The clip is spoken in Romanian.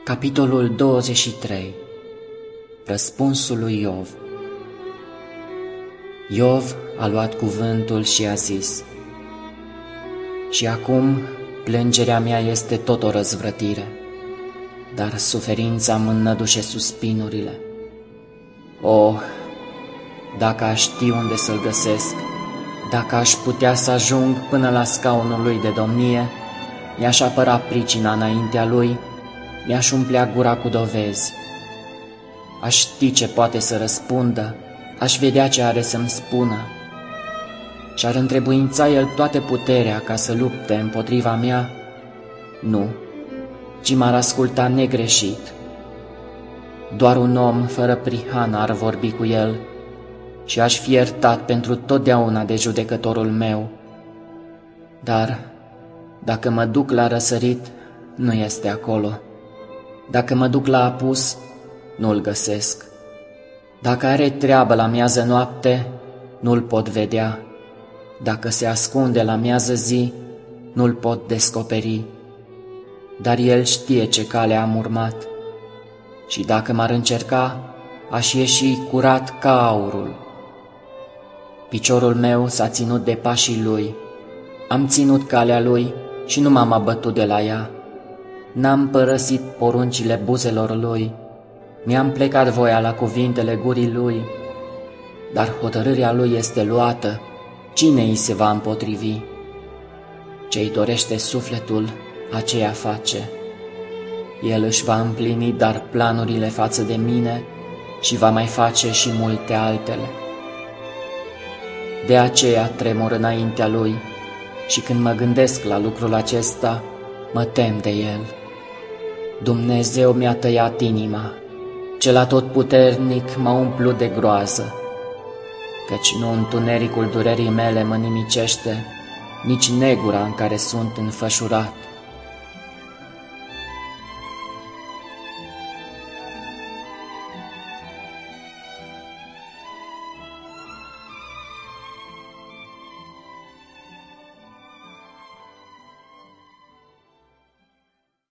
Capitolul 23. Răspunsul lui Iov. Iov a luat cuvântul și a zis: Și acum plângerea mea este tot o răzvrătire, dar suferința mă înnădușe suspinurile. Oh, dacă aș ști unde să-l găsesc, dacă aș putea să ajung până la scaunul lui de domnie, mi-aș apăra pricina înaintea lui, mi-aș umplea gura cu dovezi. Aș ști ce poate să răspundă, aș vedea ce are să-mi spună. Și-ar întrebuința el toată puterea ca să lupte împotriva mea? Nu, ci m-ar asculta negreșit. Doar un om fără prihană ar vorbi cu el și aș fi iertat pentru totdeauna de judecătorul meu. Dar dacă mă duc la răsărit, nu este acolo. Dacă mă duc la apus, nu-l găsesc. Dacă are treabă la miază noapte, nu-l pot vedea. Dacă se ascunde la miază zi, nu-l pot descoperi. Dar el știe ce cale am urmat. Și dacă m-ar încerca, aș ieși curat ca aurul. Piciorul meu s-a ținut de pașii lui. Am ținut calea lui și nu m-am abătut de la ea. N-am părăsit poruncile buzelor lui, mi-am plecat voia la cuvintele gurii lui. Dar hotărârea lui este luată, cine îi se va împotrivi? Ce-i dorește sufletul, aceea face. El își va împlini dar planurile față de mine și va mai face și multe altele. De aceea tremur înaintea lui și când mă gândesc la lucrul acesta, mă tem de el. Dumnezeu mi-a tăiat inima, cel atotputernic m-a umplut de groază, căci nu întunericul durerii mele mă nimicește, nici negura în care sunt înfășurat.